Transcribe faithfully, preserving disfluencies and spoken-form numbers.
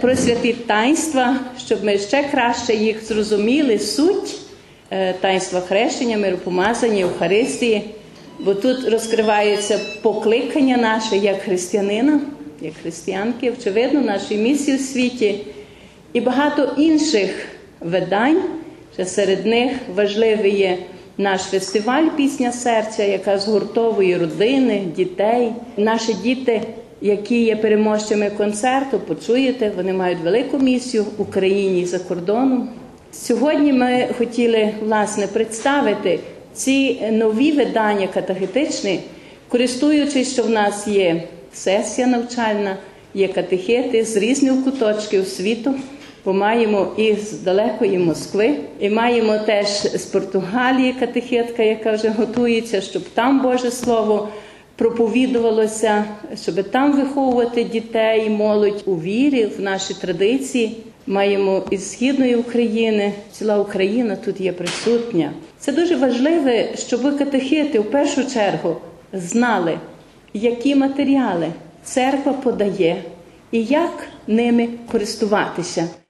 про святі таїнства, щоб ми ще краще їх зрозуміли, суть таїнства хрещення, миропомазання, Євхаристії. Бо тут розкривається покликання наше як християнина, як християнки, очевидно, нашої місії у світі. І багато інших видань, що серед них важливий є наш фестиваль «Пісня серця», яка згуртовує родини, дітей. Наші діти, які є переможцями концерту, почуєте, вони мають велику місію в Україні і за кордоном. Сьогодні ми хотіли, власне, представити ці нові видання катехетичні, користуючись, що в нас є сесія навчальна, є катехети з різних куточків світу, бо маємо і з далекої Москви, і маємо теж з Португалії катехетка, яка вже готується, щоб там Боже Слово проповідувалося, щоб там виховувати дітей і молодь у вірі, в наші традиції. Маємо із Східної України, ціла Україна тут є присутня. Це дуже важливо, щоб катехети в першу чергу знали, які матеріали церква подає і як ними користуватися.